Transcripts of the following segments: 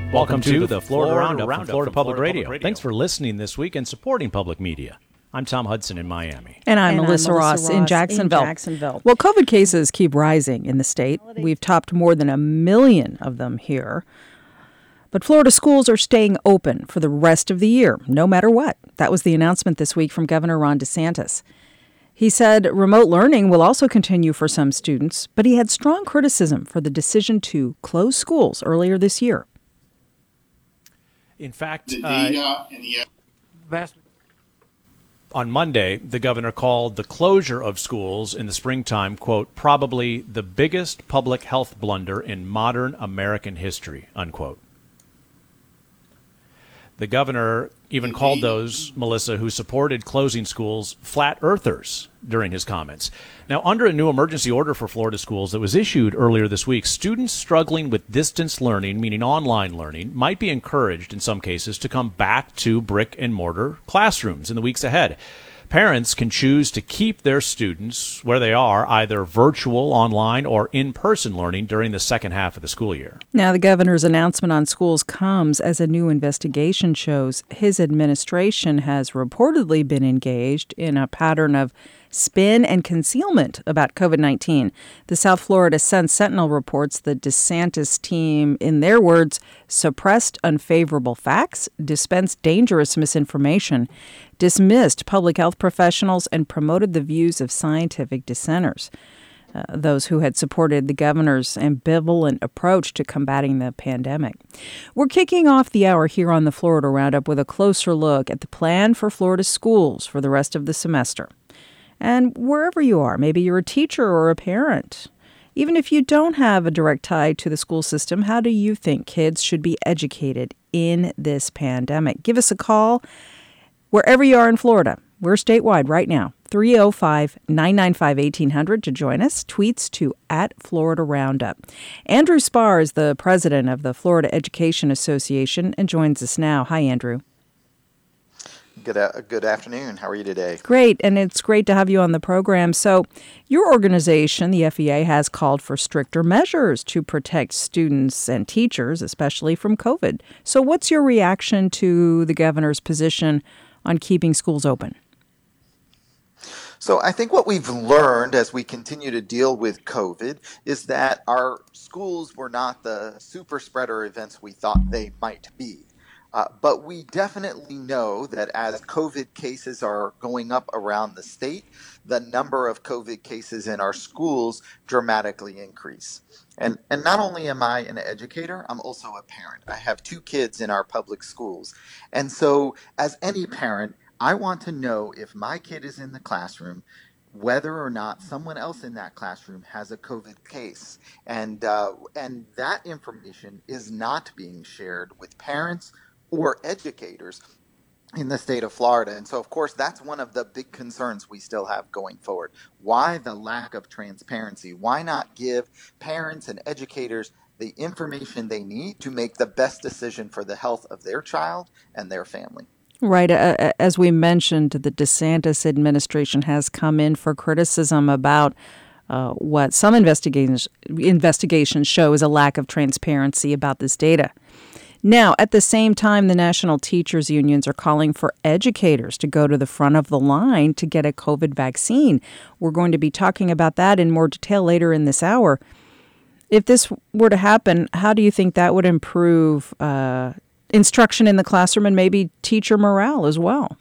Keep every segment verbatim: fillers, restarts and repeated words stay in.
Welcome to the Florida Roundup from Florida Public Radio. Thanks for listening this week and supporting public media. I'm Tom Hudson in Miami. And I'm and Melissa, I'm Melissa Ross, Ross in Jacksonville. in Jacksonville. Well, COVID cases keep rising in the state. We've topped more than a million of them here. But Florida schools are staying open for the rest of the year, no matter what. That was the announcement this week from Governor Ron DeSantis. He said remote learning will also continue for some students, but he had strong criticism for the decision to close schools earlier this year. In fact, The, uh, the, uh, and the, vast- on Monday, the governor called the closure of schools in the springtime, quote, probably the biggest public health blunder in modern American history, unquote. The governor even called those, Melissa, who supported closing schools flat earthers during his comments. Now, under a new emergency order for Florida schools that was issued earlier this week, students struggling with distance learning, meaning online learning, might be encouraged in some cases to come back to brick and mortar classrooms in the weeks ahead. Parents can choose to keep their students where they are, either virtual, online, or in-person learning during the second half of the school year. Now, the governor's announcement on schools comes as a new investigation shows his administration has reportedly been engaged in a pattern of spin and concealment about COVID nineteen. The South Florida Sun-Sentinel reports the DeSantis team, in their words, suppressed unfavorable facts, dispensed dangerous misinformation, dismissed public health professionals, and promoted the views of scientific dissenters, uh, those who had supported the governor's ambivalent approach to combating the pandemic. We're kicking off the hour here on the Florida Roundup with a closer look at the plan for Florida schools for the rest of the semester. And wherever you are, maybe you're a teacher or a parent, even if you don't have a direct tie to the school system, how do you think kids should be educated in this pandemic? Give us a call wherever you are in Florida. We're statewide right now. three oh five, nine nine five, eighteen hundred to join us. Tweets to at Florida Roundup. Andrew Spar is the president of the Florida Education Association and joins us now. Hi, Andrew. Good, uh, good afternoon. How are you today? Great, and it's great to have you on the program. So your organization, the F E A, has called for stricter measures to protect students and teachers, especially from COVID. So what's your reaction to the governor's position on keeping schools open? So I think what we've learned as we continue to deal with COVID is that our schools were not the super spreader events we thought they might be. Uh, but we definitely know that as COVID cases are going up around the state, the number of COVID cases in our schools dramatically increase. And and not only am I an educator, I'm also a parent. I have two kids in our public schools. And so as any parent, I want to know if my kid is in the classroom, whether or not someone else in that classroom has a COVID case. And uh, and that information is not being shared with parents or educators in the state of Florida. And so, of course, that's one of the big concerns we still have going forward. Why the lack of transparency? Why not give parents and educators the information they need to make the best decision for the health of their child and their family? Right. Uh, as we mentioned, the DeSantis administration has come in for criticism about uh, what some investigations investigations show is a lack of transparency about this data. Now, at the same time, the national teachers unions are calling for educators to go to the front of the line to get a COVID vaccine. We're going to be talking about that in more detail later in this hour. If this were to happen, how do you think that would improve uh, instruction in the classroom and maybe teacher morale as well?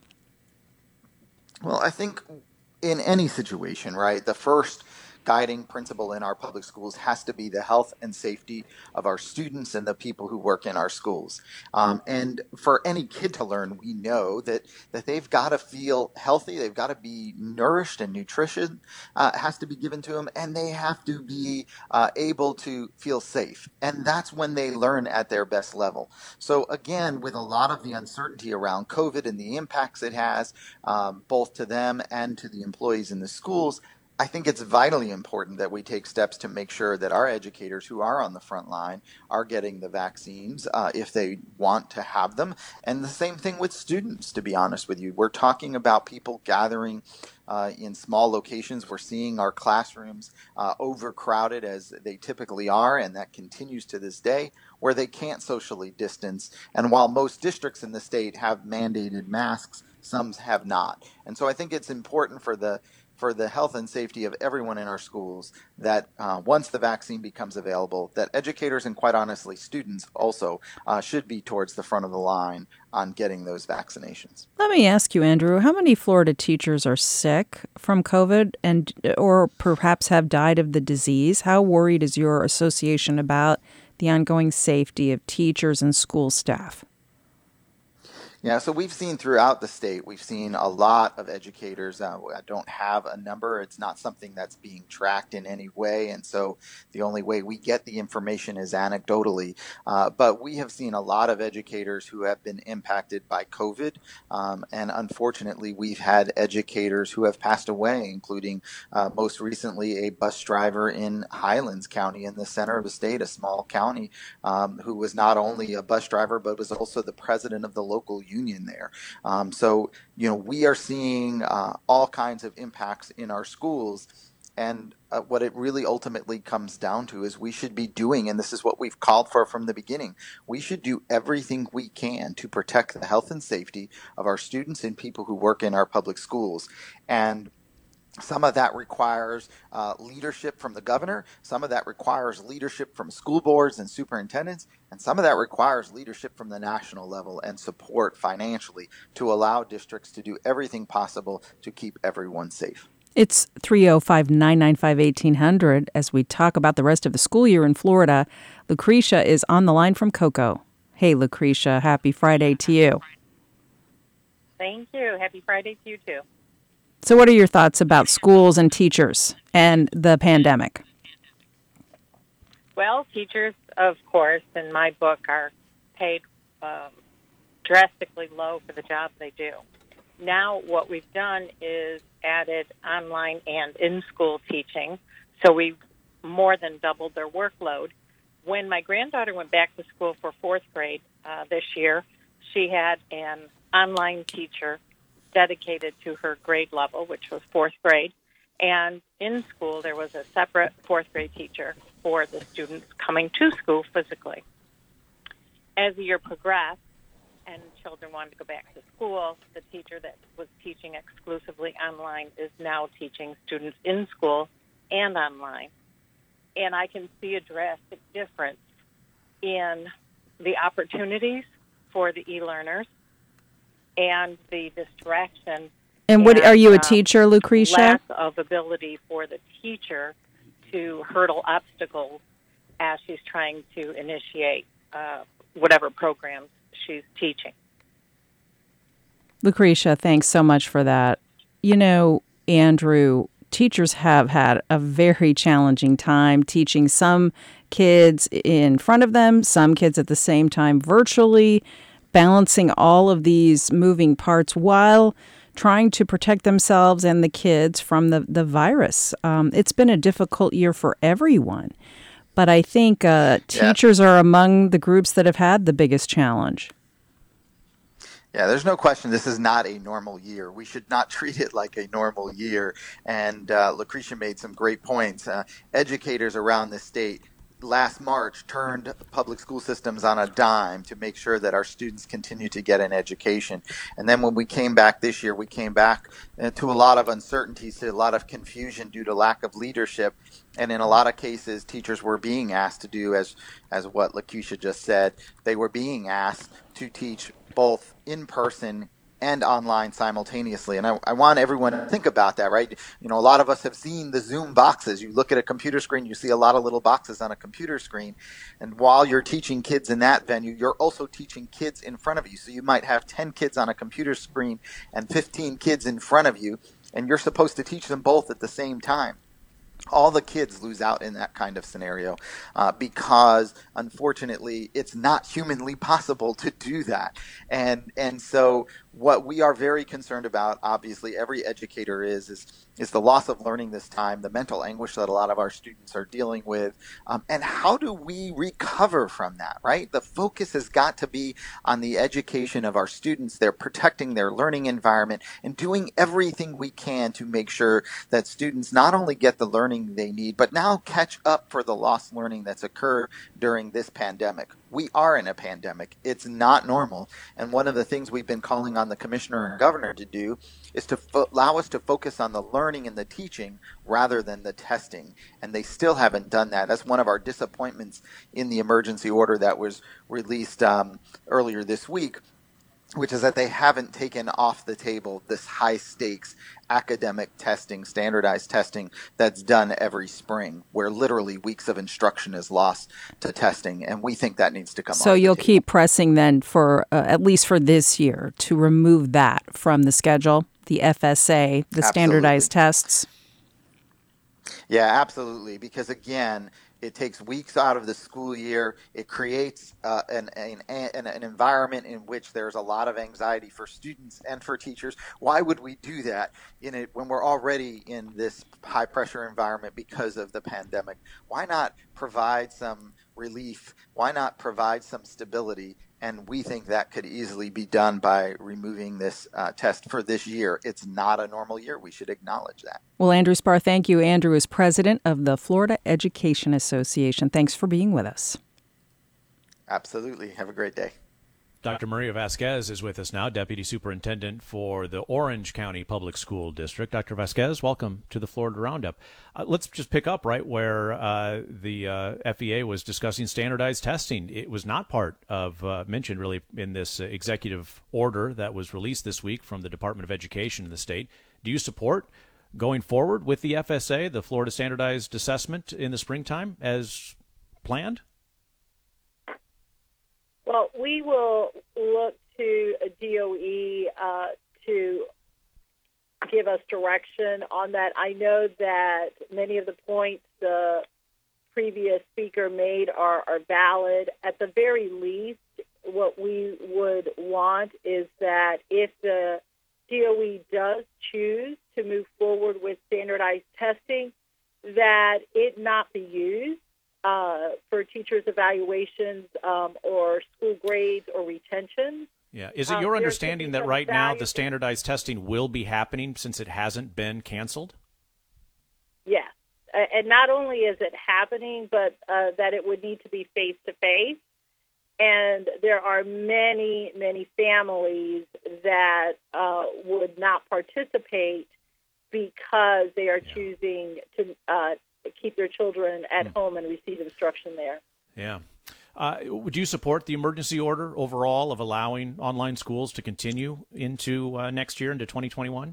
Well, I think in any situation, right, the first guiding principle in our public schools has to be the health and safety of our students and the people who work in our schools. Um, and for any kid to learn, we know that, that they've got to feel healthy, they've got to be nourished, and nutrition uh, has to be given to them, and they have to be uh, able to feel safe. And that's when they learn at their best level. So again, with a lot of the uncertainty around COVID and the impacts it has, um, both to them and to the employees in the schools, I think it's vitally important that we take steps to make sure that our educators who are on the front line are getting the vaccines uh, if they want to have them. And the same thing with students, to be honest with you. We're talking about people gathering uh, in small locations. We're seeing our classrooms uh, overcrowded as they typically are, and that continues to this day, where they can't socially distance. And while most districts in the state have mandated masks, some have not. And so I think it's important for the for the health and safety of everyone in our schools that uh, once the vaccine becomes available, that educators and quite honestly students also uh, should be towards the front of the line on getting those vaccinations. Let me ask you, Andrew, how many Florida teachers are sick from COVID and or perhaps have died of the disease? How worried is your association about the ongoing safety of teachers and school staff? Yeah, so we've seen throughout the state, we've seen a lot of educators. Uh, I don't have a number. It's not something that's being tracked in any way. And so the only way we get the information is anecdotally. Uh, but we have seen a lot of educators who have been impacted by COVID. Um, and unfortunately, we've had educators who have passed away, including uh, most recently a bus driver in Highlands County in the center of the state, a small county, um, who was not only a bus driver, but was also the president of the local union there. Um, so, you know, we are seeing uh, all kinds of impacts in our schools. And uh, what it really ultimately comes down to is we should be doing, and this is what we've called for from the beginning, we should do everything we can to protect the health and safety of our students and people who work in our public schools. And some of that requires uh, leadership from the governor. Some of that requires leadership from school boards and superintendents. And some of that requires leadership from the national level and support financially to allow districts to do everything possible to keep everyone safe. It's three oh five, nine nine five, eighteen hundred. As we talk about the rest of the school year in Florida, Lucretia is on the line from Cocoa. Hey, Lucretia, happy Friday to you. Thank you. Happy Friday to you, too. So what are your thoughts about schools and teachers and the pandemic? Well, teachers, of course, in my book, are paid um, drastically low for the job they do. Now what we've done is added online and in-school teaching, so we've more than doubled their workload. When my granddaughter went back to school for fourth grade uh, this year, she had an online teacher dedicated to her grade level, which was fourth grade. And in school, there was a separate fourth grade teacher for the students coming to school physically. As the year progressed and children wanted to go back to school, the teacher that was teaching exclusively online is now teaching students in school and online. And I can see a drastic difference in the opportunities for the e-learners and the distraction. And what and, are you a um, teacher, Lucretia? Lack of ability for the teacher to hurdle obstacles as she's trying to initiate uh, whatever programs she's teaching. Lucretia, thanks so much for that. You know, Andrew, teachers have had a very challenging time teaching some kids in front of them, some kids at the same time virtually, balancing all of these moving parts while trying to protect themselves and the kids from the, the virus. Um, it's been a difficult year for everyone. But I think uh, teachers yeah. are among the groups that have had the biggest challenge. Yeah, there's no question this is not a normal year. We should not treat it like a normal year. And uh, Lucretia made some great points. Uh, educators around the state last March turned public school systems on a dime to make sure that our students continue to get an education. And then when we came back this year, we came back to a lot of uncertainties, to a lot of confusion due to lack of leadership. And in a lot of cases, teachers were being asked to do, as as what Lucretia just said, they were being asked to teach both in person and online simultaneously. And I, I want everyone to think about that, right? You know, a lot of us have seen the Zoom boxes. You look at a computer screen, you see a lot of little boxes on a computer screen. And while you're teaching kids in that venue, you're also teaching kids in front of you. So you might have ten kids on a computer screen and fifteen kids in front of you, and you're supposed to teach them both at the same time. All the kids lose out in that kind of scenario uh, because, unfortunately, it's not humanly possible to do that. And and so what we are very concerned about, obviously, every educator is, is is the loss of learning this time, the mental anguish that a lot of our students are dealing with, um, and how do we recover from that, right? The focus has got to be on the education of our students. They're protecting their learning environment and doing everything we can to make sure that students not only get the learning they need, but now catch up for the lost learning that's occurred during this pandemic. We are in a pandemic. It's not normal. And one of the things we've been calling on the commissioner and governor to do is to fo- allow us to focus on the learning and the teaching rather than the testing. And they still haven't done that. That's one of our disappointments in the emergency order that was released um, earlier this week, which is that they haven't taken off the table this high stakes academic testing, standardized testing that's done every spring, where literally weeks of instruction is lost to testing. And we think that needs to come off the So you'll table. keep pressing then for, uh, at least for this year, to remove that from the schedule, the F S A, the standardized tests? Yeah, absolutely. Because again, it takes weeks out of the school year. It creates uh, an, an, an, an environment in which there's a lot of anxiety for students and for teachers. Why would we do that in it when we're already in this high pressure environment because of the pandemic? Why not provide some relief? Why not provide some stability? And we think that could easily be done by removing this uh, test for this year. It's not a normal year. We should acknowledge that. Well, Andrew Spar, thank you. Andrew is president of the Florida Education Association. Thanks for being with us. Absolutely. Have a great day. Doctor Maria Vasquez is with us now, Deputy Superintendent for the Orange County Public School District. Doctor Vasquez, welcome to the Florida Roundup. Uh, let's just pick up right where uh, the uh, F E A was discussing standardized testing. It was not part of, uh, mentioned really in this uh, executive order that was released this week from the Department of Education in the state. Do you support going forward with the F S A, the Florida Standardized Assessment, in the springtime as planned? Well, we will look to a D O E uh, to give us direction on that. I know that many of the points the previous speaker made are, are valid. At the very least, what we would want is that if the D O E does choose to move forward with standardized testing, that it not be used Uh, for teachers' evaluations um, or school grades or retention. Yeah. Is it your um, understanding that right now the standardized testing will be happening since it hasn't been canceled? Yes. Uh, and not only is it happening, but uh, that it would need to be face-to-face. And there are many, many families that uh, would not participate because they are yeah. choosing to uh, keep their children at mm. home and receive instruction there. Yeah. Uh, would you support the emergency order overall of allowing online schools to continue into uh, next year, into twenty twenty-one?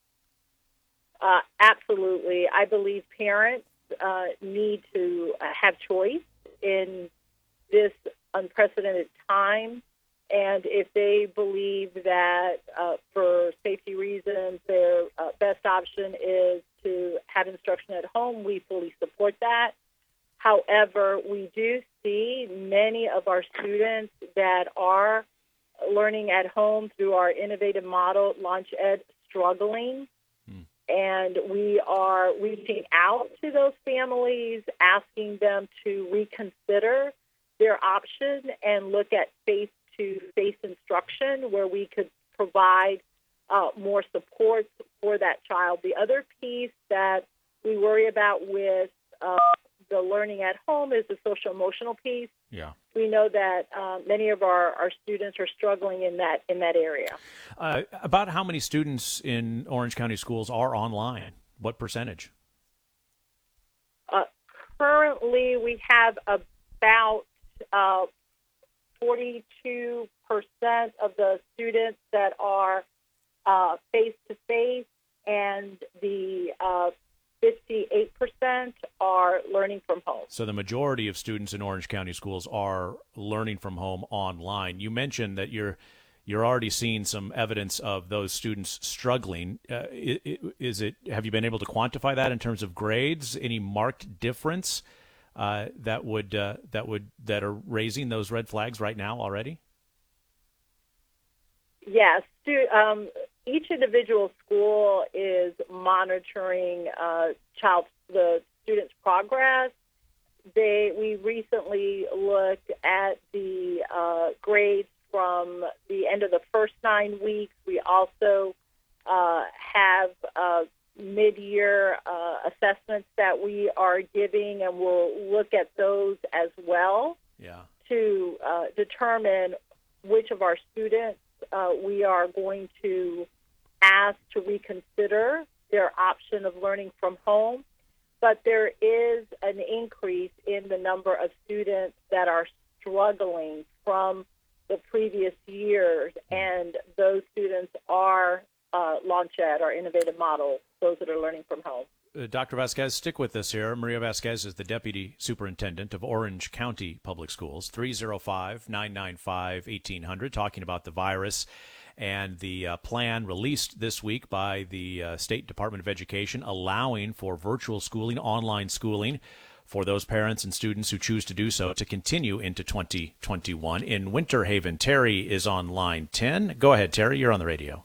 Uh, absolutely. I believe parents uh, need to uh, have choice in this unprecedented time. And if they believe that uh, for safety reasons, their uh, best option is to have instruction at home, we fully support that. However, we do see many of our students that are learning at home through our innovative model, LaunchEd, struggling. Hmm. And we are reaching out to those families, asking them to reconsider their option and look at face-to-face instruction where we could provide uh, more support for that child. The other piece that we worry about with uh, the learning at home is the social-emotional piece. Yeah. We know that uh, many of our, our students are struggling in that in that area. Uh, about how many students in Orange County schools are online? What percentage? Uh, currently, we have about uh, forty-two percent of the students that are uh, face-to-face, and the uh, fifty-eight percent are learning from home. So the majority of students in Orange County schools are learning from home online. You mentioned that you're you're already seeing some evidence of those students struggling. Uh, is it? Have you been able to quantify that in terms of grades? Any marked difference uh, that would uh, that would that are raising those red flags right now already? Yes. Um, each individual school is monitoring uh, child the students' progress. They we recently looked at the uh, grades from the end of the first nine weeks. We also uh, have uh, mid-year uh, assessments that we are giving, and we'll look at those as well yeah. to uh, determine which of our students uh, we are going to ask to reconsider their option of learning from home. But there is an increase in the number of students that are struggling from the previous years, and those students are uh, Launch Ed, our innovative model, those that are learning from home. Uh, Doctor Vasquez, stick with us here. Maria Vasquez is the Deputy Superintendent of Orange County Public Schools. three oh five, nine nine five, eighteen hundred, talking about the virus and the uh, plan released this week by the uh, State Department of Education allowing for virtual schooling, online schooling, for those parents and students who choose to do so to continue into twenty twenty-one. In Winter Haven, Terry is on line ten. Go ahead, Terry. You're on the radio.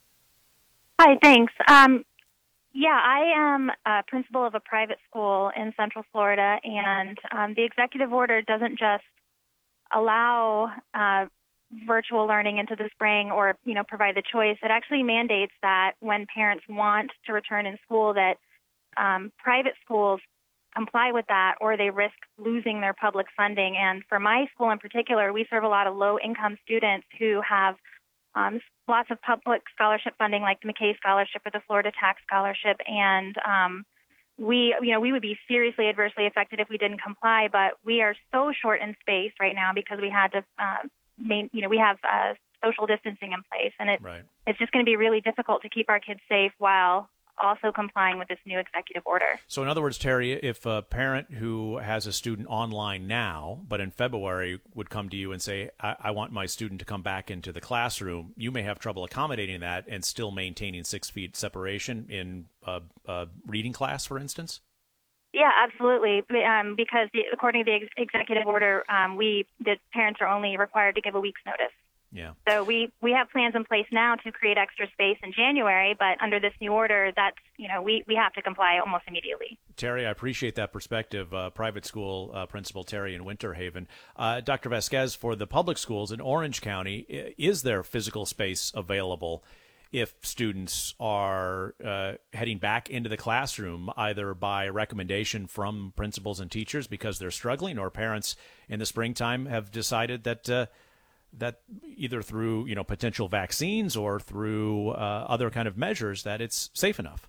Hi, thanks. Um, yeah, I am a principal of a private school in Central Florida, and um, the executive order doesn't just allow uh, virtual learning into the spring or, you know, provide the choice. It actually mandates that when parents want to return in school, that um, private schools comply with that, or they risk losing their public funding. And for my school in particular, we serve a lot of low-income students who have um, lots of public scholarship funding, like the McKay Scholarship or the Florida Tax Scholarship, and um, we, you know, we would be seriously adversely affected if we didn't comply. But we are so short in space right now because we had to, uh, main, you know, we have uh, social distancing in place, and it, right. it's just going to be really difficult to keep our kids safe while also complying with this new executive order. So in other words, Terry, if a parent who has a student online now, but in February would come to you and say, I, I want my student to come back into the classroom, you may have trouble accommodating that and still maintaining six feet separation in a, a reading class, for instance? Yeah, absolutely. Um, because the, according to the ex- executive order, um, we the parents are only required to give a week's notice. Yeah. So we, we have plans in place now to create extra space in January, but under this new order, that's, you know, we, we have to comply almost immediately. Terry, I appreciate that perspective. Uh, private school uh, principal Terry in Winter Haven. Uh, Doctor Vasquez, for the public schools in Orange County, is there physical space available if students are uh, heading back into the classroom, either by recommendation from principals and teachers because they're struggling, or parents in the springtime have decided that uh, that either through, you know, potential vaccines or through uh, other kind of measures that it's safe enough?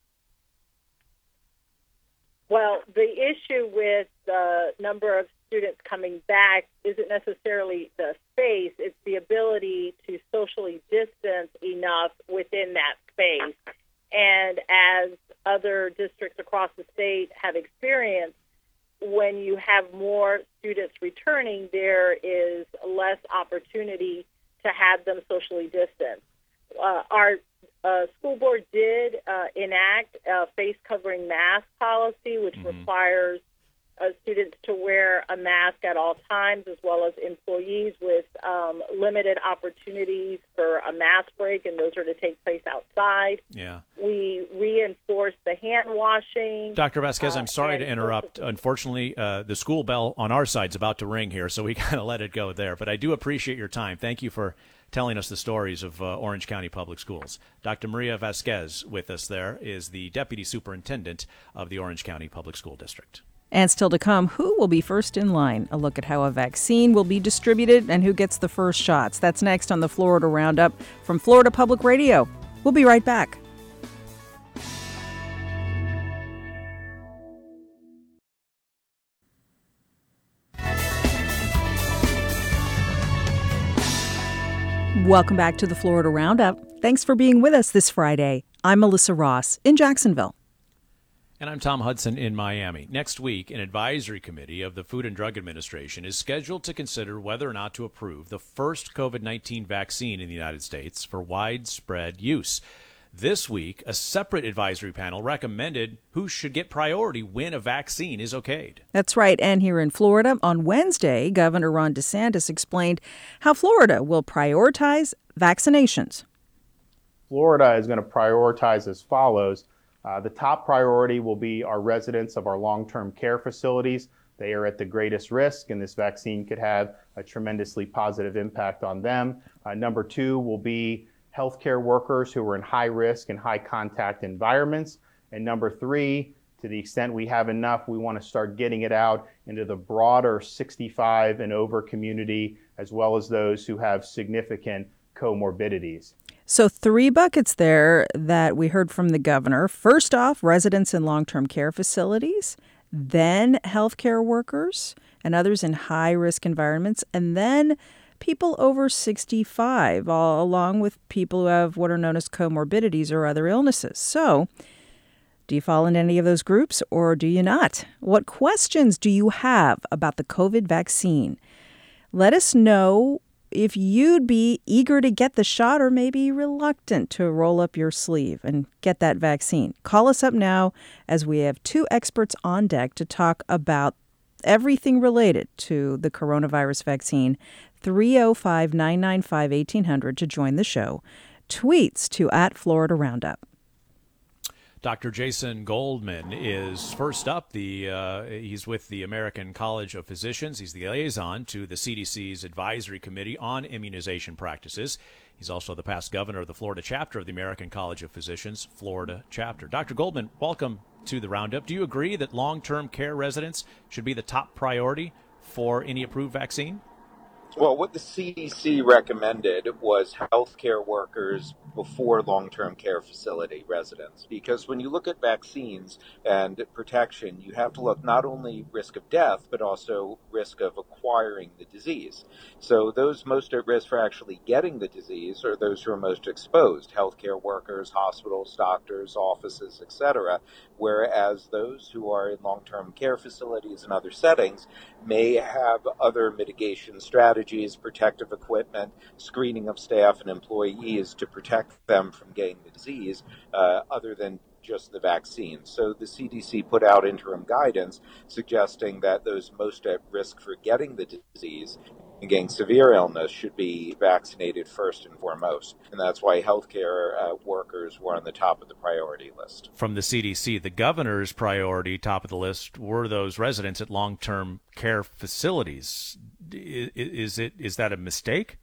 Well, the issue with the number of students coming back isn't necessarily the space, it's the ability to socially distance enough within that space. And as other districts across the state have experienced, when you have more students returning, there is less opportunity to have them socially distanced. Uh, our uh, school board did uh, enact a face-covering mask policy, which mm-hmm. requires uh, students to wear a mask at all times, as well as employees, with um, limited opportunities for a mask break, and those are to take place outside. Yeah. We reinforced the hand washing. Doctor Vasquez, I'm sorry uh, to interrupt. Unfortunately, uh, the school bell on our side is about to ring here, so we kind of let it go there. But I do appreciate your time. Thank you for telling us the stories of uh, Orange County Public Schools. Doctor Maria Vasquez with us there is the Deputy Superintendent of the Orange County Public School District. And still to come, who will be first in line? A look at how a vaccine will be distributed and who gets the first shots. That's next on the Florida Roundup from Florida Public Radio. We'll be right back. Welcome back to the Florida Roundup. Thanks for being with us this Friday. I'm Melissa Ross in Jacksonville. And I'm Tom Hudson in Miami. Next week, an advisory committee of the Food and Drug Administration is scheduled to consider whether or not to approve the first COVID nineteen vaccine in the United States for widespread use. This week, a separate advisory panel recommended who should get priority when a vaccine is okayed. That's right. And here in Florida, on Wednesday, Governor Ron DeSantis explained how Florida will prioritize vaccinations. Florida is going to prioritize as follows. Uh, the top priority will be our residents of our long-term care facilities. They are at the greatest risk, and this vaccine could have a tremendously positive impact on them. Uh, number two will be healthcare workers who are in high risk and high contact environments. And number three, to the extent we have enough, we want to start getting it out into the broader sixty-five and over community, as well as those who have significant comorbidities. So three buckets there that we heard from the governor. First off, residents in long-term care facilities, then healthcare workers and others in high-risk environments, and then people over sixty-five, all, along with people who have what are known as comorbidities or other illnesses. So do you fall in any of those groups or do you not? What questions do you have about the COVID vaccine? Let us know if you'd be eager to get the shot or maybe reluctant to roll up your sleeve and get that vaccine. Call us up now as we have two experts on deck to talk about everything related to the coronavirus vaccine. three oh five, nine nine five, eighteen hundred to join the show. Tweets to at Florida Roundup. Doctor Jason Goldman is first up. The uh, he's with the American College of Physicians. He's the liaison to the C D C's Advisory Committee on Immunization Practices. He's also the past governor of the Florida chapter of the American College of Physicians, Florida chapter. Doctor Goldman, welcome to the Roundup. Do you agree that long-term care residents should be the top priority for any approved vaccine? Well, what the C D C recommended was healthcare workers before long-term care facility residents. Because when you look at vaccines and protection, you have to look not only risk of death, but also risk of acquiring the disease. So those most at risk for actually getting the disease are those who are most exposed, healthcare workers, hospitals, doctors, offices, et cetera, whereas those who are in long-term care facilities and other settings may have other mitigation strategies, protective equipment, screening of staff and employees to protect them from getting the disease, uh, other than just the vaccine. So the C D C put out interim guidance suggesting that those most at risk for getting the disease and getting severe illness should be vaccinated first and foremost. And that's why healthcare uh, workers were on the top of the priority list. From the C D C, the governor's priority, top of the list, were those residents at long-term care facilities. Is, is it is that a mistake?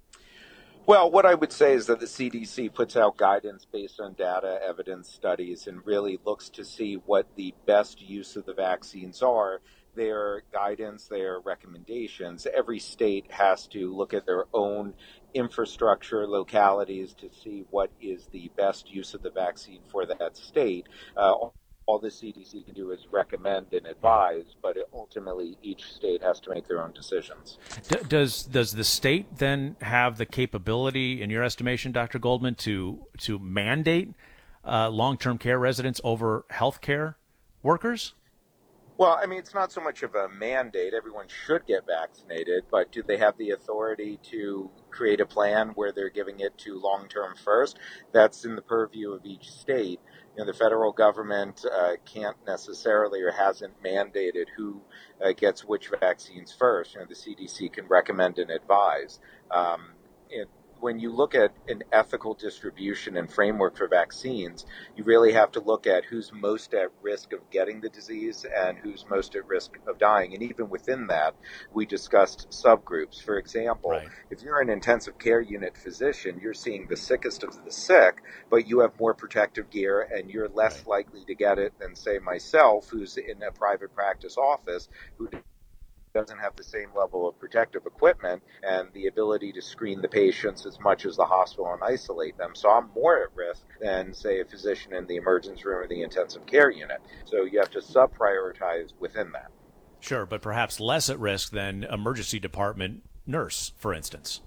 Well, what I would say is that the C D C puts out guidance based on data, evidence, studies, and really looks to see what the best use of the vaccines are. Their guidance, their recommendations. Every state has to look at their own infrastructure, localities to see what is the best use of the vaccine for that state. Uh, all the C D C can do is recommend and advise, but it, ultimately each state has to make their own decisions. D- does does the state then have the capability, in your estimation, Doctor Goldman, to to mandate uh, long-term care residents over healthcare workers? Well, I mean, it's not so much of a mandate. Everyone should get vaccinated, but do they have the authority to create a plan where they're giving it to long-term first? That's in the purview of each state. You know, the federal government uh, can't necessarily or hasn't mandated who uh, gets which vaccines first. You know, the C D C can recommend and advise. Um, it, When you look at an ethical distribution and framework for vaccines, you really have to look at who's most at risk of getting the disease and who's most at risk of dying. And even within that, we discussed subgroups. For example, right. If you're an intensive care unit physician, you're seeing the sickest of the sick, but you have more protective gear and you're less right. likely to get it than, say, myself, who's in a private practice office, who doesn't have the same level of protective equipment and the ability to screen the patients as much as the hospital and isolate them. So I'm more at risk than, say, a physician in the emergency room or the intensive care unit. So you have to sub-prioritize within that. Sure, but perhaps less at risk than emergency department nurse, for instance.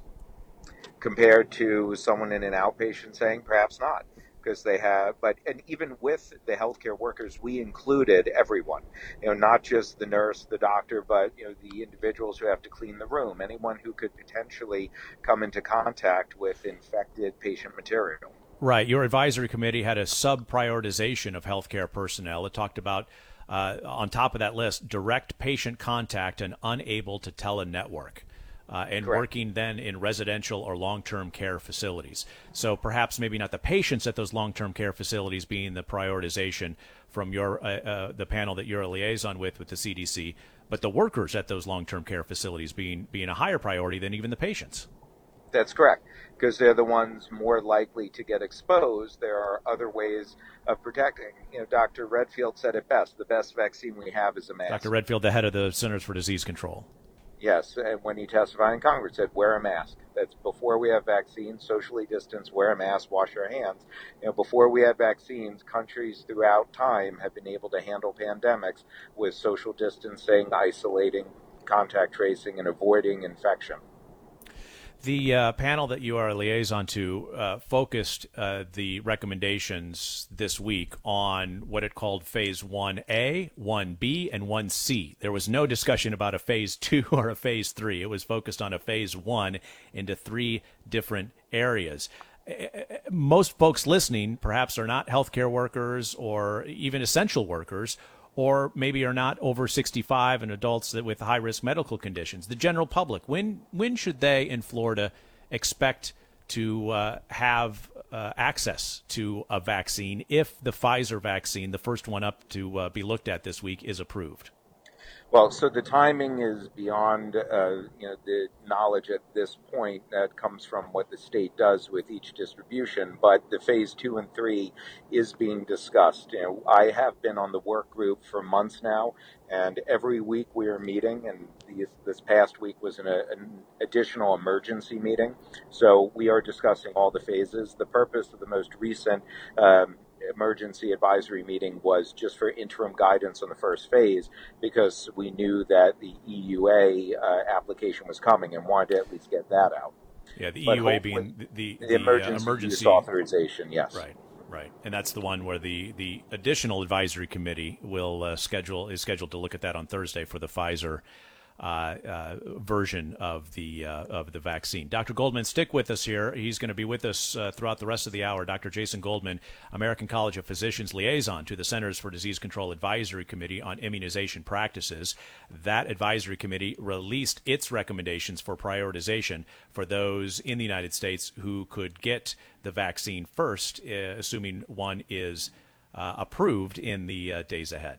Compared to someone in an outpatient setting, perhaps not. Because they have, but, and even with the healthcare workers, we included everyone, you know, not just the nurse, the doctor, but, you know, the individuals who have to clean the room, anyone who could potentially come into contact with infected patient material. Right. Your advisory committee had a sub-prioritization of healthcare personnel. It talked about, uh, on top of that list, direct patient contact and unable to telenetwork. uh, and Correct. working then in residential or long-term care facilities. So perhaps maybe not the patients at those long-term care facilities being the prioritization from your uh, uh, the panel that you're a liaison with with the C D C, but the workers at those long-term care facilities being being a higher priority than even the patients. That's correct, because they're the ones more likely to get exposed. There are other ways of protecting. You know, Doctor Redfield said it best: the best vaccine we have is a mask. Doctor Redfield, the head of the Centers for Disease Control. Yes, and when he testified in Congress, said wear a mask. That's before we have vaccines, socially distance, wear a mask, wash your hands. You know, before we had vaccines, countries throughout time have been able to handle pandemics with social distancing, isolating, contact tracing, and avoiding infection. The uh, panel that you are a liaison to uh, focused uh, the recommendations this week on what it called Phase one A, one B, and one C. There was no discussion about a Phase two or a Phase three. It was focused on a Phase one into three different areas. Most folks listening perhaps are not healthcare workers or even essential workers, or maybe are not over sixty-five and adults that with high-risk medical conditions. The general public, when when should they in Florida expect to uh, have uh, access to a vaccine if the Pfizer vaccine, the first one up to uh, be looked at this week, is approved? Well, so the timing is beyond uh, you know the knowledge at this point that comes from what the state does with each distribution. But the phase two and three is being discussed. You know, I have been on the work group for months now, and every week we are meeting. And these, this past week was an, an additional emergency meeting. So we are discussing all the phases. The purpose of the most recent Um, emergency advisory meeting was just for interim guidance on the first phase, because we knew that the E U A uh, application was coming and wanted to at least get that out. Yeah, the But E U A being the, the, the the emergency, uh, emergency use authorization, yes. Right, right, and that's the one where the, the additional advisory committee will uh, schedule is scheduled to look at that on Thursday for the Pfizer Uh, uh, version of the uh, of the vaccine. Doctor Goldman, stick with us here. He's going to be with us uh, throughout the rest of the hour. Doctor Jason Goldman, American College of Physicians liaison to the Centers for Disease Control Advisory Committee on Immunization Practices. That advisory committee released its recommendations for prioritization for those in the United States who could get the vaccine first, uh, assuming one is uh, approved in the uh, days ahead.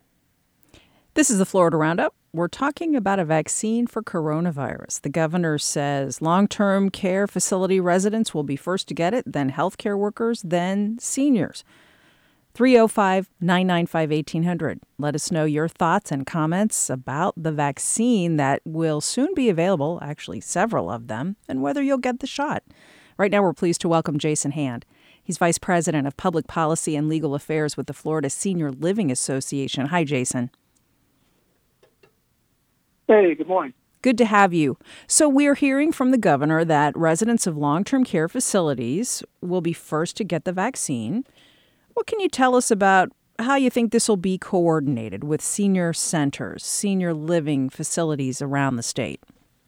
This is the Florida Roundup. We're talking about a vaccine for coronavirus. The governor says long-term care facility residents will be first to get it, then healthcare workers, then seniors. three oh five, nine nine five, eighteen hundred. Let us know your thoughts and comments about the vaccine that will soon be available, actually several of them, and whether you'll get the shot. Right now, we're pleased to welcome Jason Hand. He's Vice President of Public Policy and Legal Affairs with the Florida Senior Living Association. Hi, Jason. Hey, good morning. Good to have you. So we're hearing from the governor that residents of long-term care facilities will be first to get the vaccine. What can you tell us about how you think this will be coordinated with senior centers, senior living facilities around the state?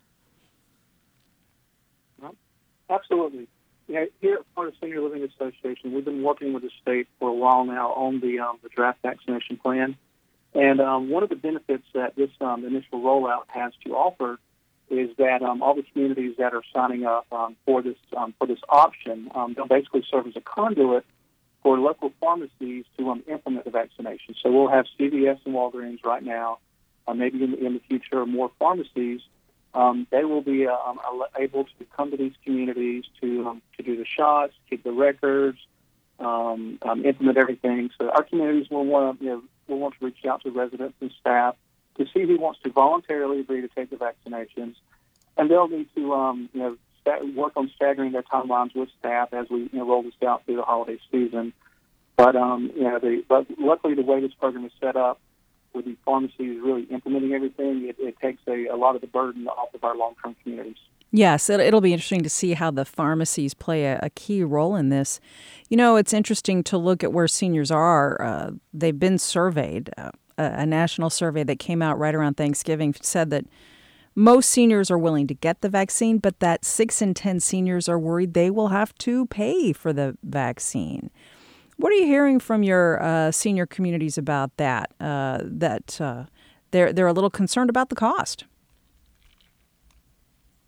Well, absolutely. You know, here at Florida Senior Living Association, we've been working with the state for a while now on the, um, the draft vaccination plan. And um, one of the benefits that this um, initial rollout has to offer is that um, all the communities that are signing up um, for this um, for this option, um, they'll basically serve as a conduit for local pharmacies to um, implement the vaccination. So we'll have C V S and Walgreens right now, uh, maybe in the, in the future more pharmacies. Um, they will be uh, um, able to come to these communities to um, to do the shots, keep the records, um, um, implement everything. So our communities will want to you know, We'll want to reach out to residents and staff to see who wants to voluntarily agree to take the vaccinations, and they'll need to, um, you know, st- work on staggering their timelines with staff as we, you know, roll this out through the holiday season. But, um, you know, the, but luckily the way this program is set up, with the pharmacies really implementing everything, it, it takes a, a lot of the burden off of our long-term communities. Yes, it, it'll be interesting to see how the pharmacies play a, a key role in this. You know, it's interesting to look at where seniors are. Uh, they've been surveyed. Uh, a, a national survey that came out right around Thanksgiving said that most seniors are willing to get the vaccine, but that six in ten seniors are worried they will have to pay for the vaccine. What are you hearing from your uh, senior communities about that? Uh, that uh, they're they're a little concerned about the cost.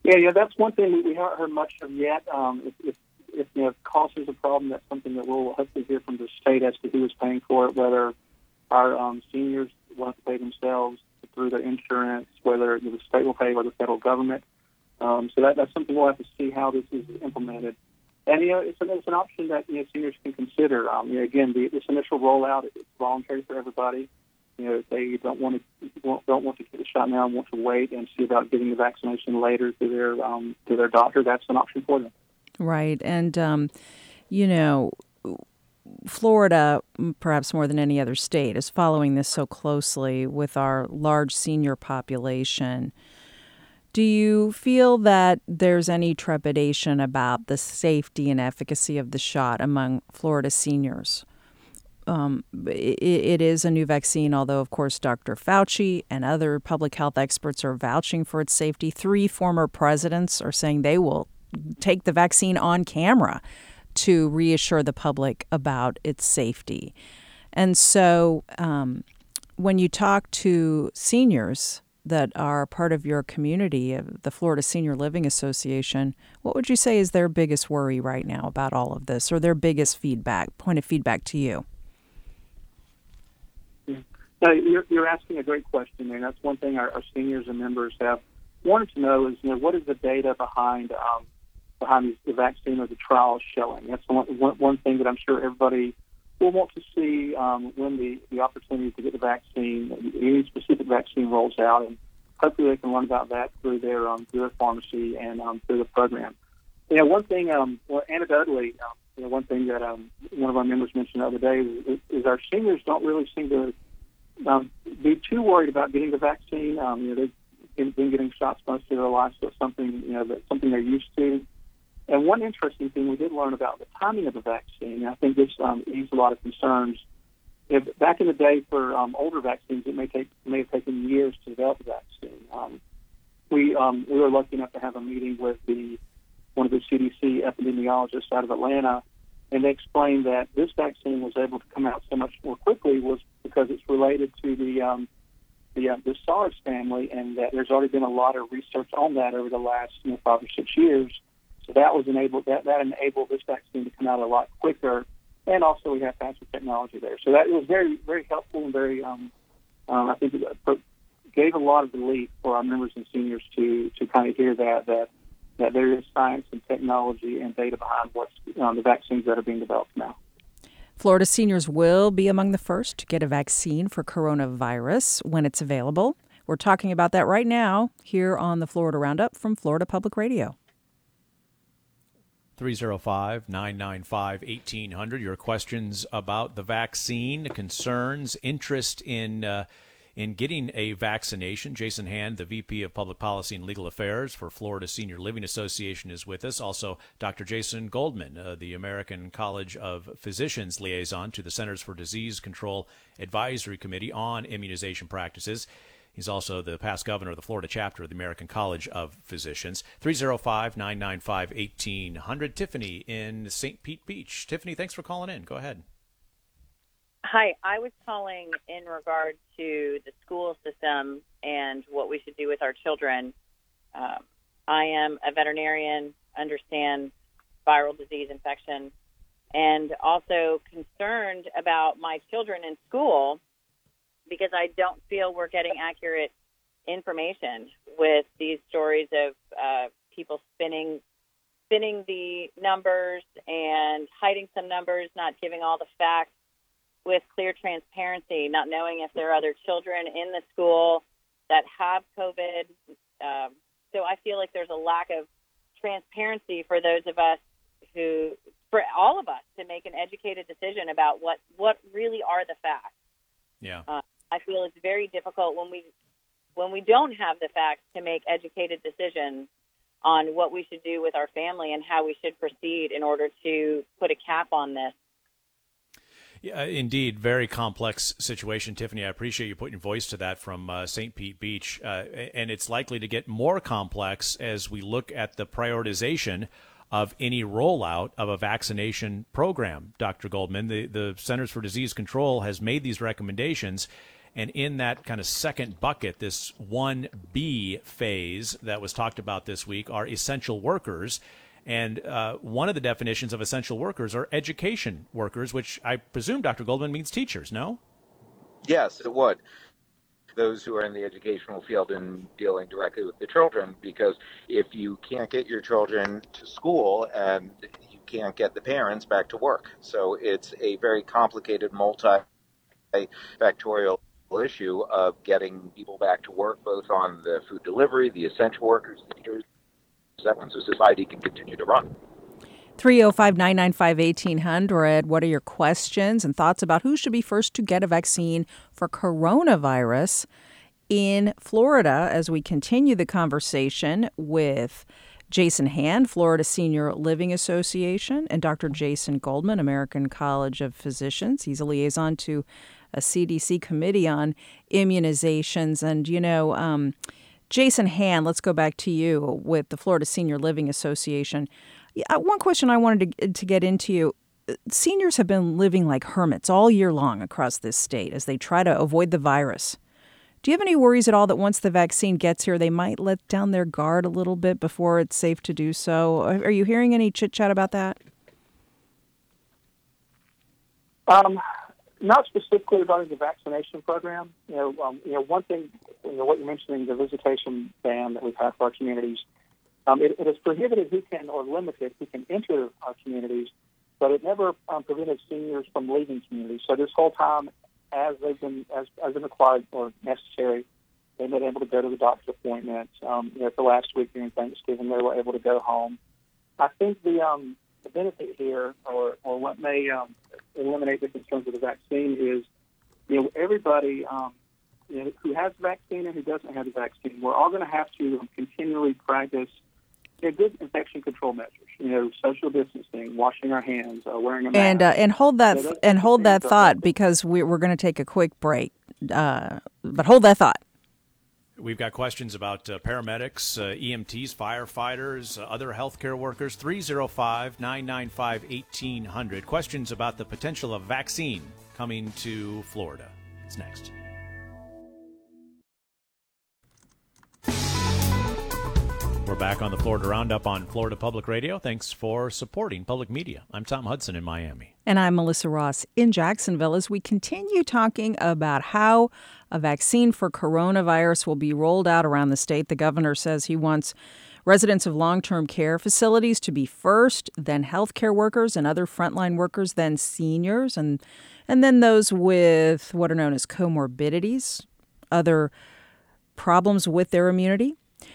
Yeah, yeah, that's one thing we haven't heard much of yet. Um, if, if, if you know, cost is a problem, that's something that we'll hopefully hear from the state as to who is paying for it, whether our um, seniors will have to pay themselves through their insurance, whether the state will pay or the federal government. Um, so that, that's something we'll have to see how this is implemented. And, you know, it's an, it's an option that, you know, seniors can consider. Um, you know, again, the, this initial rollout is voluntary for everybody. You know, if they don't want to don't want to get the shot now and want to wait and see about getting the vaccination later to their um, to their doctor, that's an option for them. Right. And, um, you know, Florida, perhaps more than any other state, is following this so closely with our large senior population. Do you feel that there's any trepidation about the safety and efficacy of the shot among Florida seniors? Um, it, it is a new vaccine, although, of course, Doctor Fauci and other public health experts are vouching for its safety. Three former presidents are saying they will take the vaccine on camera to reassure the public about its safety. And so um, when you talk to seniors that are part of your community, the Florida Senior Living Association, what would you say is their biggest worry right now about all of this, or their biggest feedback, point of feedback to you? No, you're, you're asking a great question, and that's one thing our, our seniors and members have wanted to know is, you know, what is the data behind um, behind the vaccine or the trials showing? That's one, one, one thing that I'm sure everybody will want to see um, when the, the opportunity to get the vaccine, any specific vaccine rolls out, and hopefully they can learn about that through their um, through their pharmacy and um, through the program. You know, one thing, um, well, anecdotally, um, you know, one thing that um, one of our members mentioned the other day is, is our seniors don't really seem to Um, be too worried about getting the vaccine. Um, you know, they've been, been getting shots most of their lives, so it's something, you know, that's something they're used to. And one interesting thing we did learn about the timing of the vaccine, and I think this um, eased a lot of concerns. If, back in the day for um, older vaccines, it may take may have taken years to develop the vaccine. Um, we um, we were lucky enough to have a meeting with the one of the C D C epidemiologists out of Atlanta, and they explained that this vaccine was able to come out so much more quickly was because it's related to the um, the, uh, the SARS family, and that there's already been a lot of research on that over the last you know, five or six years. So that was enabled that, that enabled this vaccine to come out a lot quicker, and also we have faster technology there. So that was very very helpful and very um, um, I think it gave a lot of relief for our members and seniors to to kind of hear that that. that there is science and technology and data behind what's um, the vaccines that are being developed now. Florida seniors will be among the first to get a vaccine for coronavirus when it's available. We're talking about that right now here on the Florida Roundup from Florida Public Radio. three oh five, nine nine five, eighteen hundred. Your questions about the vaccine, concerns, interest in uh, in getting a vaccination. Jason Hand, the V P of Public Policy and Legal Affairs for Florida Senior Living Association, is with us. Also, Doctor Jason Goldman, uh, the American College of Physicians liaison to the Centers for Disease Control Advisory Committee on Immunization Practices. He's also the past governor of the Florida chapter of the American College of Physicians. three oh five, nine nine five, eighteen hundred. Tiffany in Saint Pete Beach. Tiffany, thanks for calling in. Go ahead. Hi, I was calling in regard to the school system and what we should do with our children. Um, I am a veterinarian, understand viral disease infection, and also concerned about my children in school because I don't feel we're getting accurate information with these stories of uh, people spinning spinning the numbers and hiding some numbers, not giving all the facts with clear transparency, not knowing if there are other children in the school that have COVID. Um, so I feel like there's a lack of transparency for those of us who, for all of us, to make an educated decision about what, what really are the facts. Yeah. Uh, I feel it's very difficult when we when we don't have the facts to make educated decisions on what we should do with our family and how we should proceed in order to put a cap on this. Yeah, indeed, very complex situation, Tiffany. I appreciate you putting voice to that from uh, Saint Pete Beach, uh, and it's likely to get more complex as we look at the prioritization of any rollout of a vaccination program. Doctor Goldman, the, the Centers for Disease Control has made these recommendations, And in that kind of second bucket, this one B phase that was talked about this week are essential workers. And uh, one of the definitions of essential workers are education workers, which I presume, Doctor Goldman, means teachers, no? Yes, it would. Those who are in the educational field and dealing directly with the children, because if you can't get your children to school and you can't get the parents back to work. So it's a very complicated multi-factorial issue of getting people back to work, both on the food delivery, the essential workers, the teachers, so society can continue to run. three oh five, nine nine five, eighteen hundred. What are your questions and thoughts about who should be first to get a vaccine for coronavirus in Florida as we continue the conversation with Jason Hand, Florida Senior Living Association, and Doctor Jason Goldman, American College of Physicians. He's a liaison to a C D C committee on immunizations. And, you know, um, Jason Hand, let's go back to you with the Florida Senior Living Association. One question I wanted to, to get into you. Seniors have been living like hermits all year long across this state as they try to avoid the virus. Do you have any worries at all that once the vaccine gets here, they might let down their guard a little bit before it's safe to do so? Are you hearing any chit-chat about that? Um, not specifically regarding the vaccination program. You know, um, you know, one thing, you know, what you're mentioning, the visitation ban that we've had for our communities. Um, it, it is prohibited who can, or limited who can enter our communities, but it never um, prevented seniors from leaving communities. So this whole time, as they've been, as, as been required or necessary, they've been able to go to the doctor's appointments. Um, you know, for last week during Thanksgiving, they were able to go home. I think the um, the benefit here, or or what may um, eliminate the concerns of the vaccine, is you know everybody um, you know, who has the vaccine and who doesn't have the vaccine, we're all going to have to continually practice you know, good infection control measures. You know, social distancing, washing our hands, uh, wearing a mask. And uh, and hold that So those and hold that things are thought helpful. because we, we're going to take a quick break. Uh, but hold that thought. We've got questions about uh, paramedics, uh, E M Ts, firefighters, uh, other healthcare workers. three oh five, nine nine five, eighteen hundred. Questions about the potential of vaccine coming to Florida. It's next. We're back on the Florida Roundup on Florida Public Radio. Thanks for supporting public media. I'm Tom Hudson in Miami. And I'm Melissa Ross in Jacksonville as we continue talking about how a vaccine for coronavirus will be rolled out around the state. The governor says he wants residents of long-term care facilities to be first, then healthcare workers and other frontline workers, then seniors, and and then those with what are known as comorbidities, other problems with their immunity.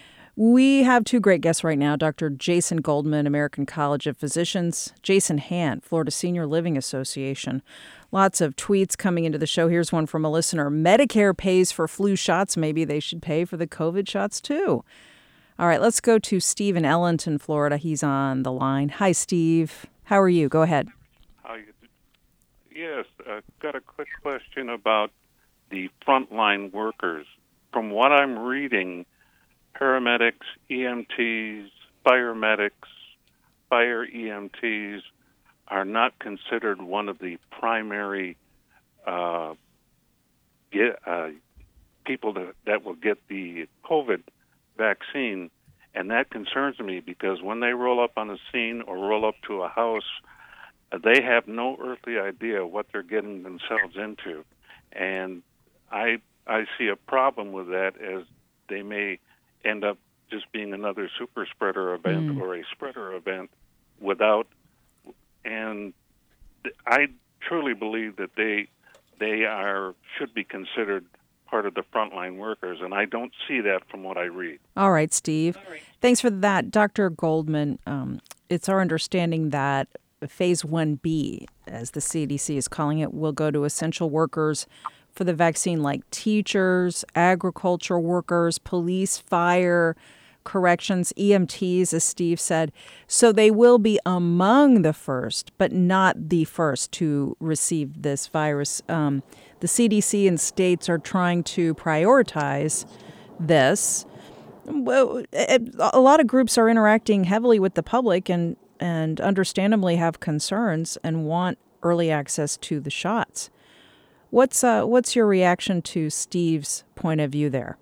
We have two great guests right now, Doctor Jason Goldman, American College of Physicians, Jason Hand, Florida Senior Living Association. Lots of tweets coming into the show. Here's one from a listener. Medicare pays for flu shots. Maybe they should pay for the COVID shots, too. All right, let's go to Steve in Ellenton, Florida. He's on the line. Hi, Steve. How are you? Go ahead. How you? Yes, uh, got a quick question about the frontline workers. From what I'm reading, paramedics, E M Ts, fire medics, fire E M Ts are not considered one of the primary uh, get, uh, people that, that will get the COVID vaccine. And that concerns me because when they roll up on a scene or roll up to a house, uh, they have no earthly idea what they're getting themselves into. And I I see a problem with that, as they may end up just being another super spreader event mm. or a spreader event without, and I truly believe that they they are should be considered part of the frontline workers, and I don't see that from what I read. All right, Steve. All right. Thanks for that. Doctor Goldman, um, it's our understanding that Phase one B, as the C D C is calling it, will go to essential workers for the vaccine, like teachers, agriculture workers, police, fire, corrections, E M Ts, as Steve said. So they will be among the first, but not the first to receive this virus. Um, the C D C and states are trying to prioritize this. Well, a lot of groups are interacting heavily with the public and, and understandably have concerns and want early access to the shots. What's uh, what's your reaction to Steve's point of view there?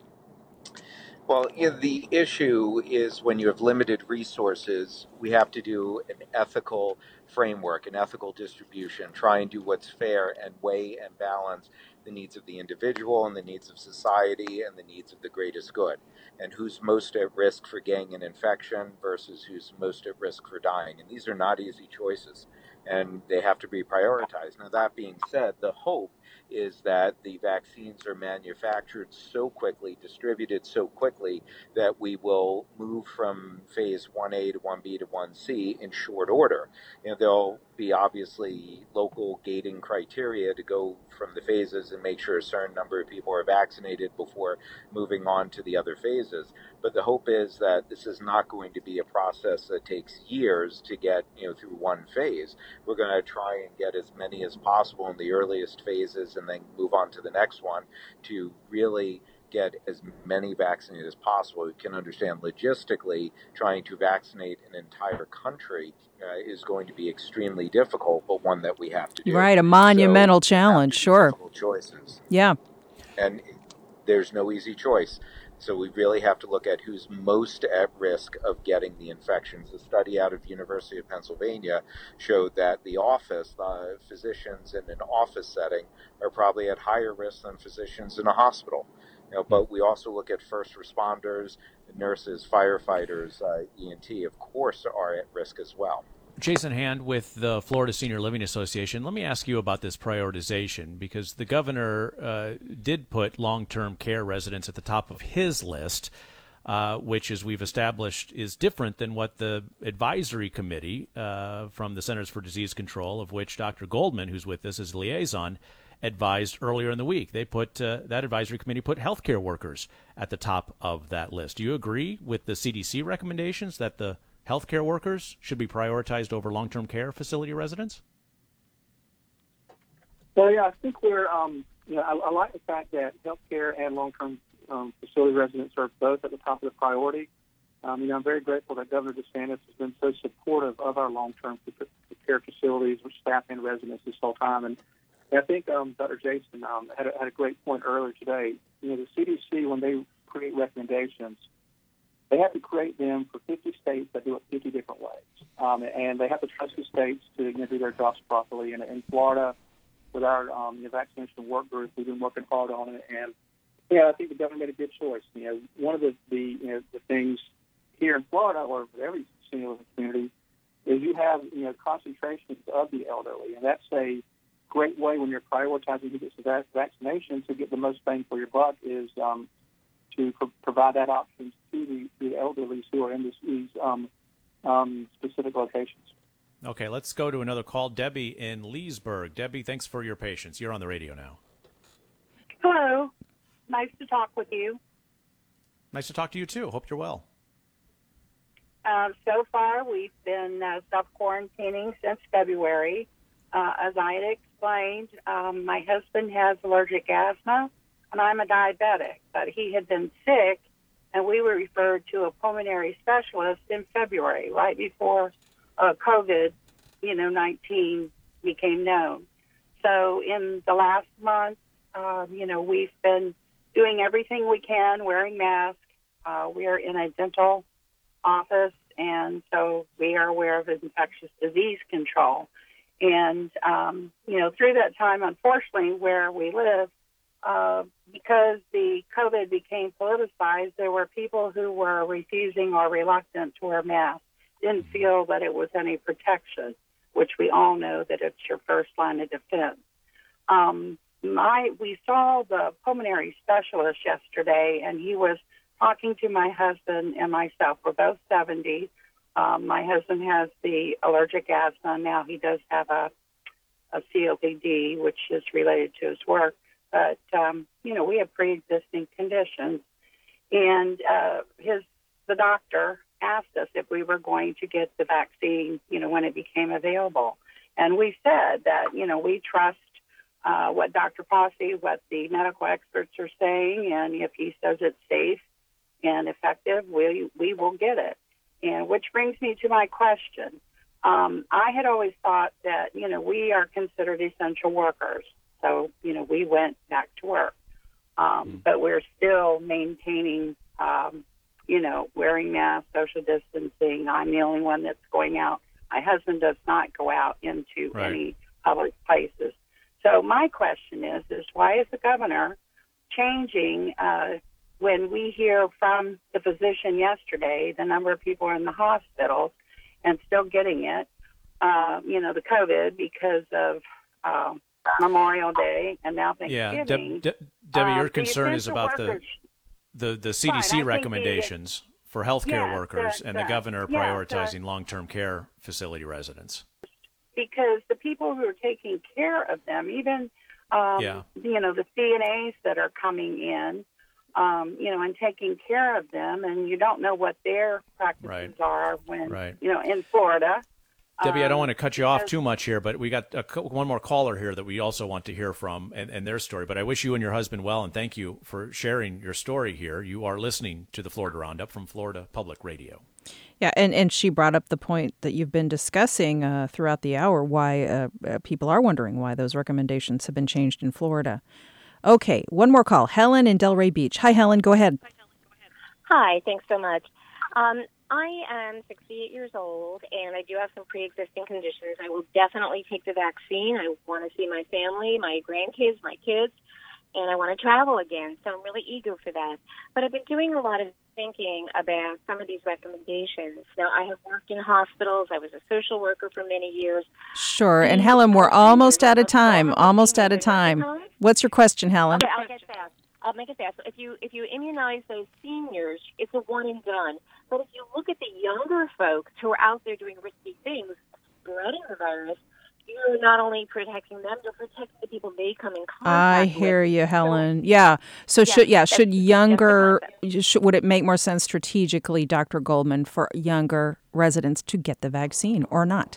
Well, you know, the issue is when you have limited resources, we have to do an ethical framework, an ethical distribution, try and do what's fair and weigh and balance the needs of the individual and the needs of society and the needs of the greatest good, and who's most at risk for getting an infection versus who's most at risk for dying. And these are not easy choices, and they have to be prioritized. Now, that being said, the hope is that the vaccines are manufactured so quickly, distributed so quickly, that we will move from phase one A to one B to one C in short order. You know, there'll be obviously local gating criteria to go from the phases and make sure a certain number of people are vaccinated before moving on to the other phases. But the hope is that this is not going to be a process that takes years to get, you know, through one phase. We're going to try and get as many as possible in the earliest phases and then move on to the next one to really get as many vaccinated as possible. We can understand logistically trying to vaccinate an entire country uh, is going to be extremely difficult, but one that we have to do. Right, a monumental so challenge, sure. Choices. Yeah. And there's no easy choice. So we really have to look at who's most at risk of getting the infections. A study out of University of Pennsylvania showed that the office, the physicians in an office setting are probably at higher risk than physicians in a hospital. You know, but we also look at first responders, nurses, firefighters, uh, E N T, of course, are at risk as well. Jason Hand with the Florida Senior Living Association. Let me ask you about this prioritization, because the governor uh, did put long-term care residents at the top of his list, uh, which, as we've established, is different than what the advisory committee uh, from the Centers for Disease Control, of which Doctor Goldman, who's with us as liaison, advised earlier in the week. They put uh, that advisory committee put healthcare workers at the top of that list. Do you agree with the C D C recommendations that the healthcare workers should be prioritized over long-term care facility residents? Well, yeah, I think we're, um, you know, I, I like the fact that healthcare and long-term um, facility residents are both at the top of the priority. Um, you know, I'm very grateful that Governor DeSantis has been so supportive of our long-term care facilities with staff and residents this whole time. And I think um, Doctor Jason um, had, a, had a great point earlier today. You know, the C D C, when they create recommendations, they have to create them for fifty states that do it fifty different ways. Um, and they have to trust the states to, you know, do their jobs properly. And in Florida, with our um, you know, vaccination work group, we've been working hard on it. And, yeah, I think the governor made a good choice. You know, one of the, the, you know, the things here in Florida, or for every senior living community, is you have, you know, concentrations of the elderly. And that's a great way when you're prioritizing who gets the vaccination to get the most bang for your buck is um, to pro- provide that option to the, the elderly who are in this, these um, um, specific locations. Okay, let's go to another call. Debbie in Leesburg. Debbie, thanks for your patience. You're on the radio now. Hello. Nice to talk with you. Nice to talk to you, too. Hope you're well. Uh, so far, we've been uh, self-quarantining since February. Uh, as I had explained, um, my husband has allergic asthma, and I'm a diabetic. But he had been sick, and we were referred to a pulmonary specialist in February, right before uh, COVID, you know, nineteen became known. So in the last month, um, you know, we've been doing everything we can, wearing masks. Uh, we are in a dental office, and so we are aware of infectious disease control. And, um, you know, through that time, unfortunately, where we live, uh, because the COVID became politicized, there were people who were refusing or reluctant to wear masks, didn't feel that it was any protection, which we all know that it's your first line of defense. Um, my, we saw the pulmonary specialist yesterday, and he was talking to my husband and myself. We're both seventy. Um, my husband has the allergic asthma. Now he does have a, a C O P D, which is related to his work. But, um, you know, we have pre-existing conditions. And uh, his the doctor asked us if we were going to get the vaccine, you know, when it became available. And we said that, you know, we trust uh, what Doctor Posse, what the medical experts are saying, and if he says it's safe and effective, we we will get it. And which brings me to my question. Um, I had always thought that, you know, we are considered essential workers. so, you know, we went back to work. Um, but we're still maintaining, um, you know, wearing masks, social distancing. I'm the only one that's going out. My husband does not go out into Right. any public places. So my question is, is why is the governor changing uh, when we hear from the physician yesterday the number of people are in the hospitals and still getting it, uh, you know, the COVID because of uh, Memorial Day and now Yeah, Thanksgiving. Deb, De- Debbie, Um, your the concern is essential about the, workers- the, the C D Fine, I C think the- recommendations for healthcare Yeah, workers the- and the the- governor yeah, prioritizing the- long-term care facility residents. because the people who are taking care of them, even um, Yeah. you know the C N As that are coming in, um, you know, and taking care of them, and you don't know what their practices Right. are when Right. you know in Florida. Debbie, I don't Um, want to cut you off because- too much here, but we got a, co- one more caller here that we also want to hear from and, and their story. But I wish you and your husband well, and thank you for sharing your story here. You are listening to the Florida Roundup from Florida Public Radio. Yeah, and, and she brought up the point that you've been discussing uh, throughout the hour, why uh, uh, people are wondering why those recommendations have been changed in Florida. Okay, one more call. Helen in Delray Beach. Hi, Helen. Go ahead. Hi, thanks so much. Um, I am sixty-eight years old, and I do have some pre-existing conditions. I will definitely take the vaccine. I want to see my family, my grandkids, my kids, and I want to travel again, so I'm really eager for that. But I've been doing a lot of thinking about some of these recommendations. Now, I have worked in hospitals. I was a social worker for many years. Sure. And Helen, we're almost out of time. Almost out of time. What's your question, Helen? Okay, I'll get fast. I'll make it fast. If you if you immunize those seniors, it's a one and done. But if you look at the younger folks who are out there doing risky things, spreading the virus, you're not only protecting them, you're protecting the people they come in contact I with. hear you, Helen. Yeah. So Yeah, should yeah that's- should that's the younger should, would it make more sense strategically, Doctor Goldman, for younger residents to get the vaccine or not?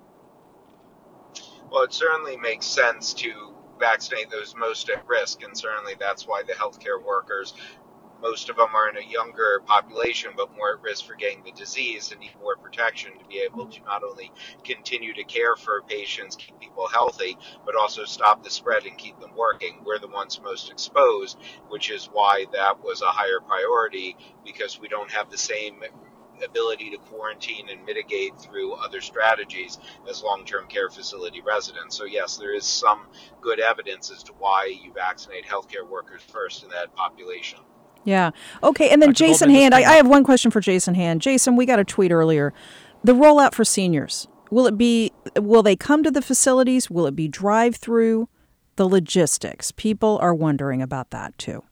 Well, it certainly makes sense to vaccinate those most at risk, and certainly that's why the healthcare workers, most of them are in a younger population, but more at risk for getting the disease and need more protection to be able to not only continue to care for patients, keep people healthy, but also stop the spread and keep them working. We're the ones most exposed, which is why that was a higher priority, because we don't have the same ability to quarantine and mitigate through other strategies as long-term care facility residents. So yes, there is some good evidence as to why you vaccinate healthcare workers first in that population. Yeah. Okay. And then Doctor Jason Goldman, Hand, this I, came I up- have one question for Jason Hand. Jason, we got a tweet earlier. The rollout for seniors, will it be, will they come to the facilities? Will it be drive-through? The logistics. People are wondering about that too.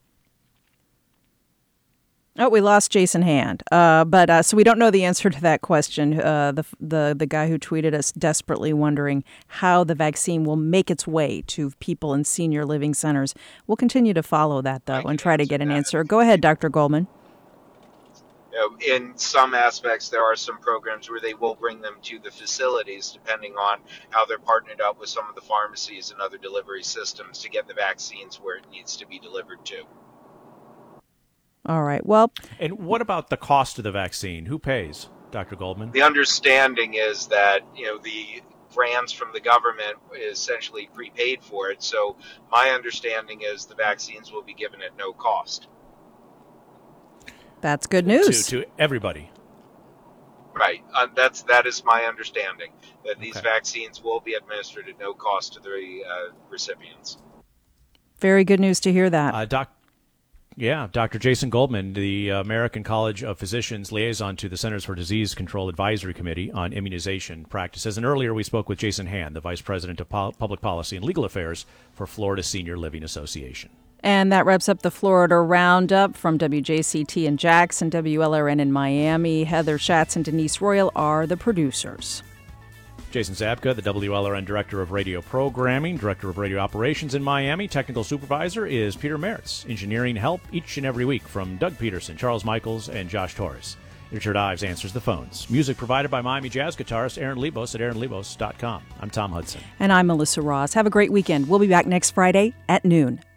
Oh, we lost Jason Hand. Uh, but uh, so we don't know the answer to that question. Uh, the the the guy who tweeted us desperately wondering how the vaccine will make its way to people in senior living centers. We'll continue to follow that though and try to get an answer. Go ahead, Doctor Goldman. You know, in some aspects, there are some programs where they will bring them to the facilities, depending on how they're partnered up with some of the pharmacies and other delivery systems to get the vaccines where it needs to be delivered to. All right. Well, And what about the cost of the vaccine? Who pays, Doctor Goldman? The understanding is that, you know, the grants from the government is essentially prepaid for it. So my understanding is the vaccines will be given at no cost. that's good news. To, to everybody. Right. Uh, that's that is my understanding, that these Okay. vaccines will be administered at no cost to the uh, recipients. Very good news to hear that. Uh, doc, yeah, Doctor Jason Goldman, the American College of Physicians liaison to the Centers for Disease Control Advisory Committee on Immunization Practices. And earlier we spoke with Jason Hand, the Vice President of Pol- Public Policy and Legal Affairs for Florida Senior Living Association. And that wraps up the Florida Roundup from W J C T in Jackson, W L R N in Miami. Heather Schatz and Denise Royal are the producers. Jason Zabka, the W L R N Director of Radio Programming, Director of Radio Operations in Miami. Technical Supervisor is Peter Meritz. Engineering help each and every week from Doug Peterson, Charles Michaels, and Josh Torres. Richard Ives answers the phones. Music provided by Miami Jazz guitarist Aaron Lebos at aaron lebos dot com. I'm Tom Hudson. And I'm Melissa Ross. Have a great weekend. We'll be back next Friday at noon.